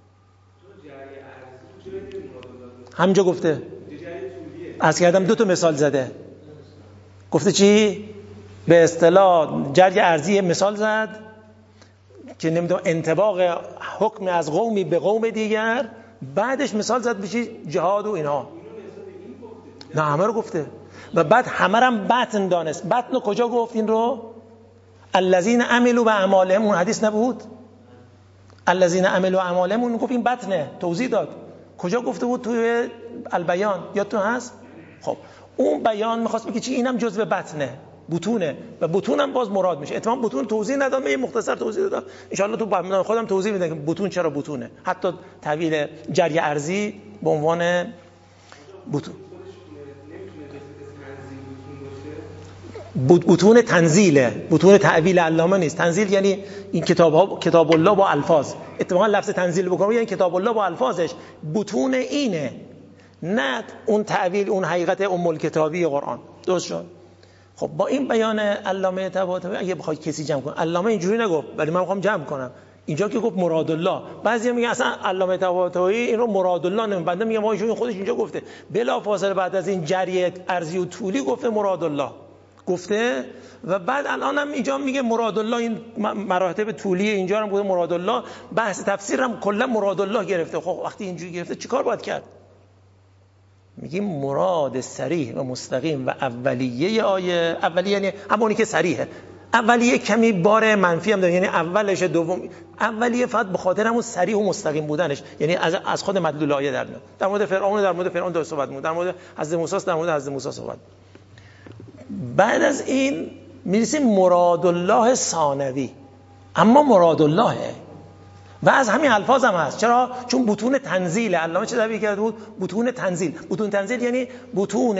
همینجا گفته، از کردم 2 تا مثال زده. گفته چی؟ به اصطلاح جری ارضی مثال زد که نمیدونم انطباق حکم از قومی به قوم دیگر، بعدش مثال زد بشه جهاد و اینها. نه همه رو گفته و بعد همه رو بطن دانست. بطن رو کجا گفت این رو؟ الذین عملوا باعمالهم، اون حدیث نبود؟ الذین عملوا باعمالهم، اون گفت این بطنه، توضیح داد. کجا گفته بود؟ توی البیان، یادتون هست؟ خب اون بیان میخواست بگه چی؟ اینم جزء بطنه، بطونه، و بطونم باز مراد میشه. اتفاقا بطون توضیح ندادم، یه مختصر توضیح دادم، ان شاء الله تو خودم توضیح میدم که بطون چرا بطونه. حتی تعبیر جری ارضی به عنوان بطون، بطون تنزیله، بطون تعبیل علامه نیست. تنزیل یعنی این کتاب الله با الفاظ. اتفاقا لفظ تنزیل بکنم یعنی کتاب الله با الفاظش، بطون اینه، نه اون تعبیل، اون حقیقت ام الکتابی قرآن. درست شد؟ خب با این بیان علامه طباطبایی اگه بخوای کسی جمع کنه، علامه اینجوری نگفت ولی من میخوام جمع کنم. اینجا که گفت مراد الله، بعضی میگن اصلا علامه طباطبایی این رو مراد الله نمیگه. بنده میگم ما ایشون خودش اینجا گفته، بلافاصله بعد از این جری ارضی و طولی گفته مراد الله گفته، و بعد الان هم اینجا میگه مراد الله. این مراتب طولی اینجا هم گفته مراد الله. بحث تفسیر هم کلا مراد الله گرفته. خب وقتی اینجوری گرفته چیکار باید کرد؟ میگیم مراد صریح و مستقیم و اولیه آیه. اولیه یعنی همونی که صریحه. اولیه کمی بار منفی هم داره، یعنی اولش دوم. اولیه فقط به خاطر همون صریح و مستقیم بودنش، یعنی از خود مدلول آیه در میاد. در مورد فرعون داره صحبت می‌کنه، در مورد حضرت موسی در مورد حضرت موسی صحبت. بعد از این میرسیم مراد الله ثانوی، اما مراد اللهه و از همین الفاظ هم هست. چرا؟ چون بطون تنزیل. علامه چه تعبیر کرده بود؟ بطون تنزیل. بطون تنزیل یعنی بطون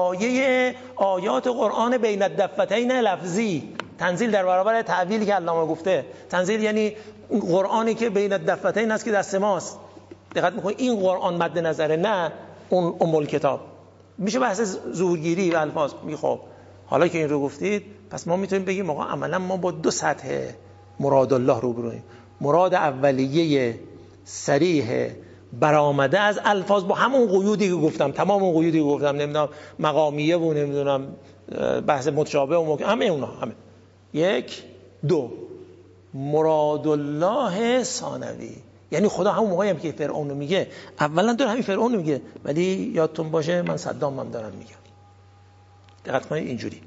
آیات قرآن بین الدفتین لفظی. تنزیل در برابر تعبیری که علامه گفته. تنزیل یعنی قرآنی که بین الدفتین است که دست ماست. دقت میکنید این قرآن مد نظره، نه اون ام الکتاب. میشه بحث زورگیری و الفاظ. خب حالا که این رو گفتید، پس ما میتونیم بگیم آقا عملا ما با 2 سطح مراد الله روبرویم. مراد اولیه صریح برآمده از الفاظ با همون قیودی که گفتم، تمام اون قیودی که گفتم، نمیدونم مقامیه و نمیدونم بحث متشابه و همه اونا، همه. 1 2 مراد الله ثانوی، یعنی خدا همون موقعی هم که فرعون میگه، اولا داره همین فرعون میگه، ولی یادتون باشه من صدام هم دارم میگم. دقت کنید اینجوری.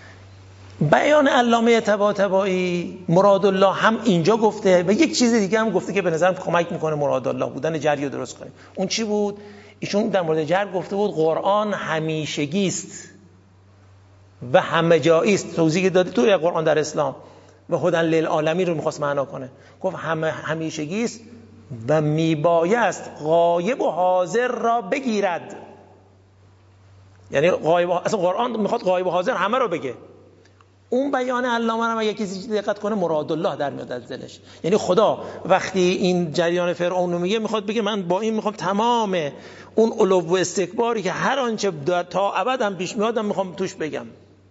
بیان علامه طباطبایی مراد الله هم اینجا گفته و یک چیز دیگه هم گفته که به نظرم کمک میکنه مراد الله بودن جری رو درست کنیم. اون چی بود؟ ایشون در مورد جر گفته بود قرآن همیشگی است و همه جایی است. توضیح دادی توی قرآن در اسلام و هدی للعالمین رو میخواست معنا کنه، گفت همیشگی است و میبایست غایب و حاضر را بگیرد. یعنی غایب، اصلا قرآن میخواد غایب و حاضر همه رو بگه. اون بیان علامه هم اگه کسی دقت کنه مراد الله در میاد از دلش. یعنی خدا وقتی این جریان فرعون رو میگه میخواد بگه من با این میخوام تمام اون علو و استکباری که هر آنچه تا ابد هم پیش میادم میخوام توش بگم،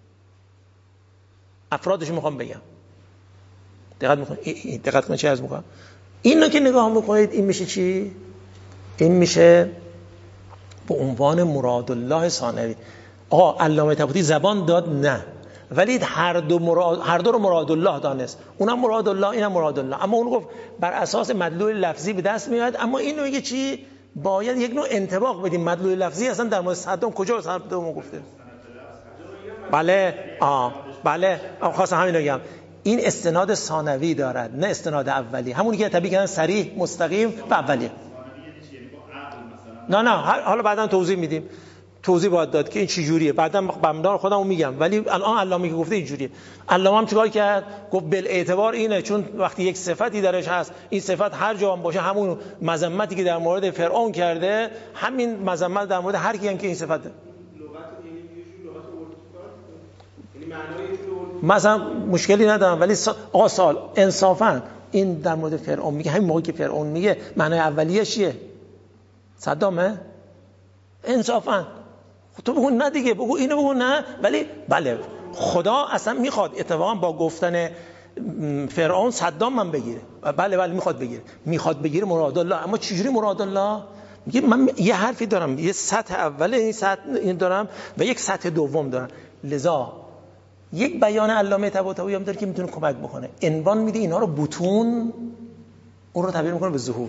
افرادش میخوام بگم. دقت کن چه عرض میکنم. اینو که نگاه میکنید این میشه چی؟ این میشه به عنوان مراد الله ثانوی. آقا علامه طباطبایی زبان داد نه، ولی هر دو رو مراد الله دانست. اونم مراد الله، اینم مراد الله. اما اون گفت بر اساس مدلول لفظی به دست میاد. اما اینو میگه چی؟ باید یک نوع انطباق بدیم. مدلول لفظی اصلا در مورد صدام کجا صدام گفته؟ بله خواستم همین رو بگم. این استناد ثانوی دارد نه استناد اولی. همونی که طبیعی کردن صریح مستقیم و اولیه. نه حالا بعدا توضیح میدیم. توضیح باید داد که این چه جوریه، بعدا بمدار خودمو میگم. ولی الان علامه که گفته اینجوریه. علامه هم چیکار کرد؟ گفت بالاعتبار اینه، چون وقتی یک صفتی درش هست، این صفت هر جا هم باشه همون مذمتی که در مورد فرعون کرده، همین مذمت در مورد هر کی هم که این صفته. مثلا مشکلی ندارم، ولی آقا سوال انصافا این در مورد فرعون میگه، همین موقعی که فرعون میگه معنای اولیه چیه؟ صدامه؟ انصافا تو بگو نه دیگه، بگو اینو بگو نه. ولی بله خدا اصلا میخواد اتفاقا با گفتن فرعون صدام من بگیره. بله میخواد بگیره مراد الله. اما چجوری مراد الله؟ میگه من یه حرفی دارم، یه سطح اول این دارم و یک سطح دوم دارم. لذا یک بیان علامه طباطبایی هم داره که میتونه کمک بکنه. عنوان میده اینها رو بطون، اون رو تعبیر میکنه به ظهور.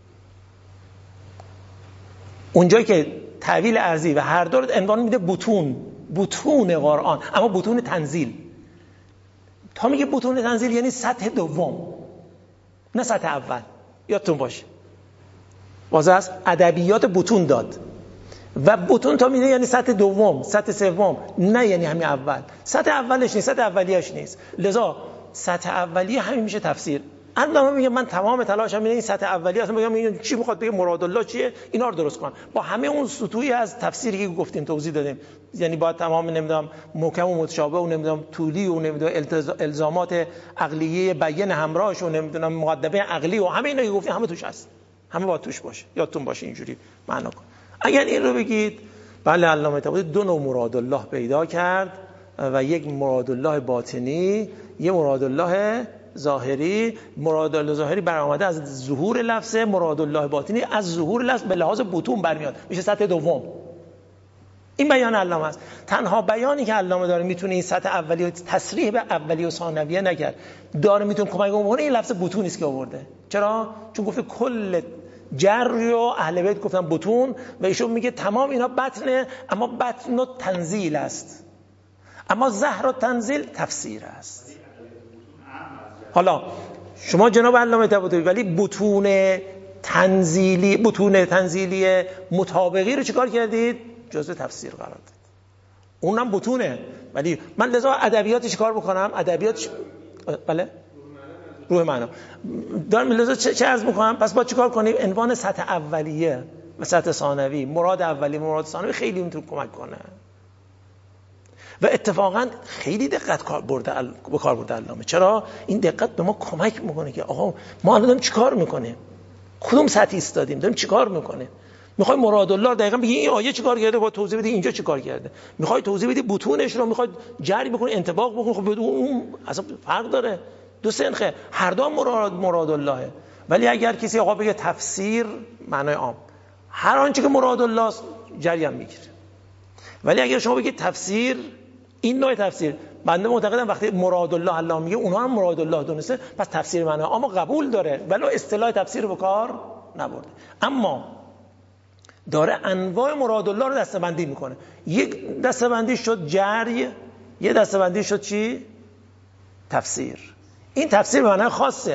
اونجایی که تعویل ارضی و هر دو رو عنوان میده بطون قرآن، اما بطون تنزیل. تا میگه بطون تنزیل یعنی سطح دوم نه سطح اول. یادتون باشه واضح است. ادبیات بطون داد و بطون تا میده یعنی سطح دوم، سطح سوم، نه یعنی همین اول. سطح اولش نیست، سطح اولیه‌اش نیست. لذا سطح اولیه همین میشه تفسیر. علامه میگه من تمام تلاشم اینه این سطح اولیه است. میگم این چی میخواد بگه، مراد الله چیه، اینا رو درست کن با همه اون سطوحی از تفسیری که گفتیم توضیح دادیم. یعنی باید تمام نمیدونم محکم و متشابه و نمیدونم طولی و نمیدونم الزامات عقلیه بیان همراهش و نمیدونم مقدمه عقلی و همه اینا که گفتیم همه توش هست، همه باید توش باشه. یادتون باشه اینجوری معنا کن. اگر این رو بگید بله علامه طباطبایی دو نوع مراد الله پیدا کرد و یک مراد الله باطنی، یک مراد الله ظاهری. مراد الله ظاهری برآمده از ظهور لفظ، مراد الله باطنی از ظهور لفظ به لحاظ بطون برمیاد، میشه سطح دوم. این بیان علامه است. تنها بیانی که علامه داره میتونه این سطح اولیه تصریح به اولیه و ثانویه نکرد، داره میتونه کمک کنه این لفظ بطون است که آورده. چرا؟ چون گفته کل جر و اهل بیت گفتن بطون و ایشون میگه تمام اینا بطنه، اما بطن و تنزیل است، اما ظهر و تنزیل تفسیر است. حالا شما جناب علامه طباطبایی ولی بطون تنزیلی مطابقی رو چیکار کردید؟ جزء تفسیر قرار داد. اونم بطونه. ولی من لذا ادبیات چیکار بکنم؟ ادبیات بله روح معنا دارم. لذا چه عرض میکنم؟ پس باید چیکار کنیم؟ عنوان سطح اولیه و سطح ثانوی، مراد اولی مراد ثانوی خیلی میتونه کمک کنه و اتفاقا خیلی دقت به کار برده علامه. چرا؟ این دقت به ما کمک میکنه که آقا ما الان داریم چیکار میکنیم، کدوم سطحی ایستادیم، داریم چیکار میکنیم. میخوای مراد الله دقیقاً بگی این آیه چیکار کرده، با توضیح بدی اینجا چیکار کرده. میخوای توضیح بدی بطونش رو، میخوای جری بکنی انطباق بکنی، خب اون اصلا فرق داره. دو سنخه، هر دو مراد اللهه. ولی اگر کسی آقا بگه تفسیر معنای عام، هر آنچه که مراد الله است جریان میگیره. ولی اگر شما بگید تفسیر، این نوع تفسیر، بنده معتقدم وقتی مراد الله الله میگه اونها هم مراد الله دونسته، پس تفسیر معنای عام قبول داره ولی اصطلاح تفسیر رو به کار نبرده. اما داره انواع مراد الله رو دسته‌بندی میکنه. یک دسته‌بندی شد جری، یک دسته‌بندی شد چی؟ تفسیر. این تفسیر به معنای خاصه.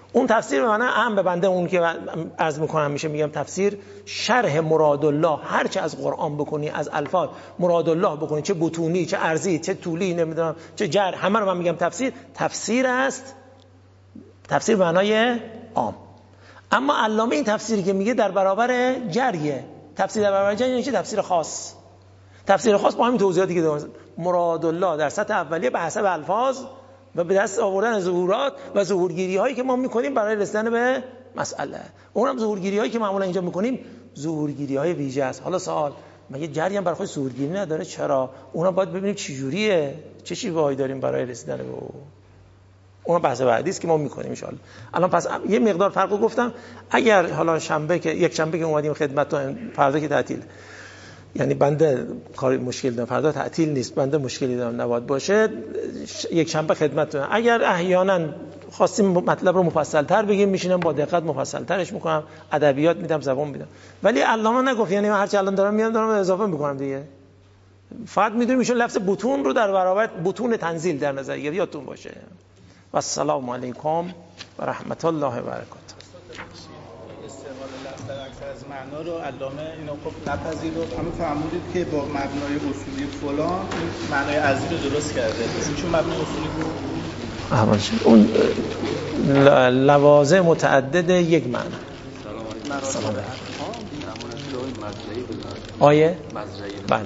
اون تفسیر به معنی هم به بنده اون که عرض میکنم میگم تفسیر شرح مراد الله، هر چه از قرآن بکنی از الفاظ مراد الله بکنی، چه بطونی چه عرضی چه طولی نمیدونم چه جر، همه رو من میگم تفسیر است، تفسیر به معنای عام. اما علامه این تفسیری که میگه در برابر جریه، تفسیر در برابر جریه یعنی چه؟ تفسیر خاص. تفسیر خاص با همین توضیحاتی که دارم، مراد الله در سطح اولیه به حسب الفاظ و به دست آوردن ظهورات و ظهورگیری هایی که ما میکنیم برای رسیدن به مسئله. اونم ظهورگیری هایی که معمولا اینجا میکنیم ظهورگیری های ویژه است. حالا سوال، مگه جری هم برای خود ظهورگیری نداره؟ چرا؟ اونا باید ببینیم چه جوریه، چه شیوه‌ای داریم برای رسیدن به اون بحث بعدی است که ما میکنیم ان شاء الله. الان پس یه مقدار فرقو گفتم. اگر حالا شنبه که یک شنبه که اومدیم خدمتتون، فردا که تعطیل، یعنی بنده کاری مشکل دارم، فردا تعطیل نیست، بنده مشکلی دارم نباید باشه، یک شنبه خدمتتون. اگر احیانا خواستیم مطلب رو مفصل‌تر بگیم میشینم با دقت مفصل‌ترش میکنم، ادبیات میدم، زبان میدم. ولی علامه نگفت، یعنی من هر چه الان دارم میام دارم اضافه میکنم دیگه. فقط میدونیم ایشون لفظ بطون رو در برابر بطون تنزیل در نظر گرفت، یادتون باشه. و السلام علیکم و رحمت الله و برکاته. استعمال لفظ در اکثر از معنا رو علامه اینو خب نپذیرفت، اما فرمودید که با مبنای اصولی فلان این معنای اصلی رو درست کرده. این چون مبنای اصولی بود اون لوازم متعدد یک معنا. سلام علیکم. آیه بله.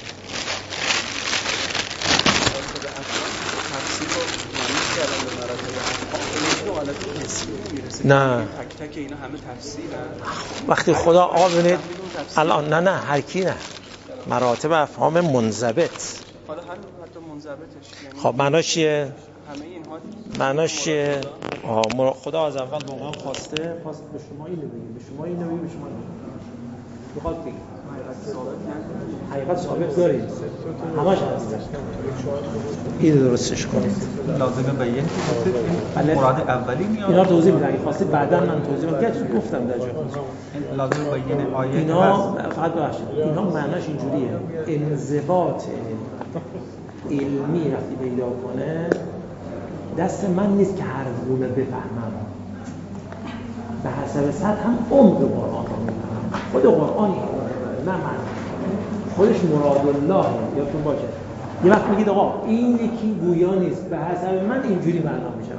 نه تک تک اینا همه تفسیرن. وقتی خدا ببینید الان نه هر کی نه، مراتب افهام منضبط. حالا همین حتی منضبطش یعنی خب معناش چیه؟ همه اینها معناش چیه؟ خدا از اول واقعا خواسته به شما اینو بگه، به شما اینو بگه، به شما اینو بخواد بگه. حقیقت ثابت دارید، همش هست. این درستش کنید. لازمه بیان که مراد اولی میاد. اینا توضیح میدم، خواستید بعدا من توضیح میدم، گفتم در جا. لازمه بیان آیه اینا فقط ببخشید، اینا معناش اینجوریه، انضباط علمی وقتی پیدا کنه دست من نیست که هر گونه بفهمم، به حسب سطح هم عمق قرآن رو میفهمم. خود قرآنی نه من، خودش مراد الله یادتون باشه. یه وقت میگید آقا این یکی گویا نیست، به حسب من اینجوری معنا میشه.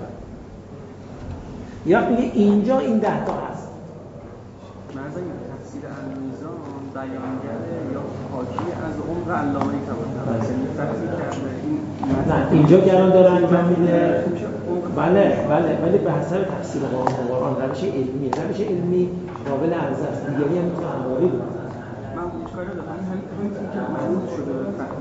یه وقت میگه اینجا این 10 تا هست. مثلا تفسیر المیزان بیانگر یا حاکی از عمق علامه طباطبایی، یعنی تفسیر کرده این اینجا گران داره انجام میده. بله ولی به حسب تفسیر قرآن روش علمی، روش علمی قابل عرضه است، دیگری هم میتونه همواری بود. من اشکال ندارم، همین که معروض شده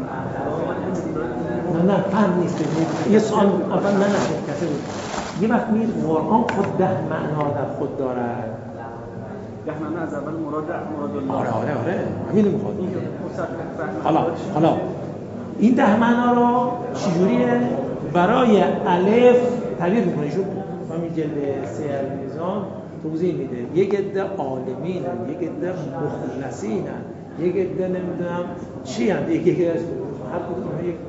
نه فهم نیست. یه سوال اول من کسی بود، یه وقت میگه قرآن خود 10 معنا در خود دارد. 10 معنا از اول مراد الله. آره همین میخواد. حالا این 10 معنا رو چجوریه برای الف تعبیر میکنه؟ شو همین جلد 3 المیزان توضیح میده. یک عده عالمین، یک عده مخلصین، یک عده نمیدونم چی هست، یکی از هر کدوم یک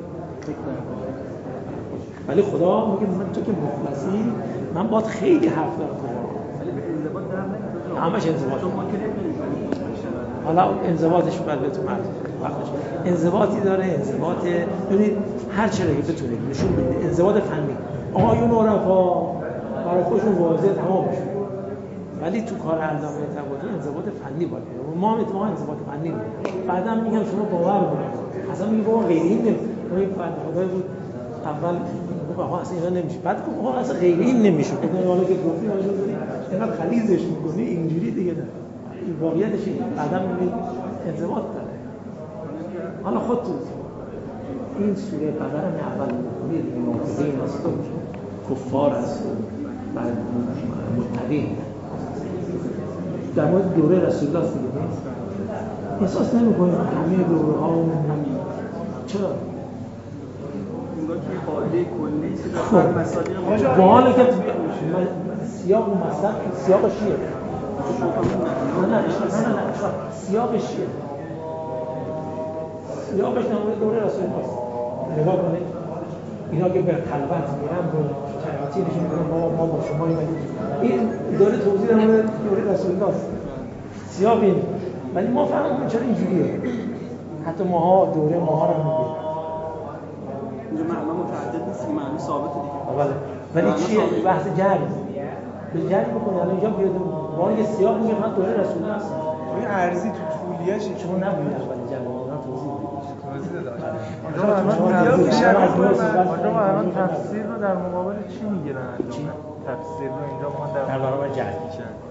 ولی خدا میگه من تو که مخلصی، من باید خیلی حرف دارم ولی به انضباط در نمیاد. همش انضباط. تو ما که نمی‌دونیم. حالا انضباطش بعد بهتون وقتش انضباطی داره. انضباط ببینید هر چیزی که بتونید نشون بدید انضباط فنی. آقایون عرفا برای خودشون واضح تمام میشه، ولی تو کار علامه طباطبایی انضباط فنی باشه. ما اتفاقا انضباط فنی می‌کنیم. بعدم میگم شما باور کنید، اصلا میگه بابا غیر این این خدای بود اول آقا اصلا اینا نمیشه، بعد آقا اصلا غیر این نمیشه. گفتم حالا که گفتی حالا اینقدر خلیزش می‌کنی اینجوری دیگه نه. این واقعیتش بعدم میگه انضباط داره. حالا خودتون این سوره قدر هم اول می‌خونید، منافقین هست، کفار هست، بعد متقین. در مورد دوره رسول الله دیگه احساس نمی‌کنید همه دوره‌ها چرا؟ انگار که قاعده کلی چیز در مسائل با حالی که سیاق و مصدر سیاقش چیه؟ نه سیاقش چیه؟ سیاقش در مورد دوره رسول الله نگاه کنید. اینا که به خلوت میرن رو شرایطی نشون میدن ما با شما این داره توضیح در مورد دوره رسول الله است. سیاق اینه. ولی ما فهمیدیم چرا اینجوریه. حتی ماها دوره ماها رو میگیم. اینجا معنا متعدد نیست که معنی ثابته دیگه. بله. ولی چیه بحث جری؟ به جری بکنید الان اینجا بیاد ما یه سیاق میگه من دوره رسول الله است. این ارزی تو طولیه‌اش شما نبودید اول جری ما توضیح دادم. آنجا الان تفسیر رو در مقابل چی میگیرن؟ تفسیر رو اینجا ما در برابر جری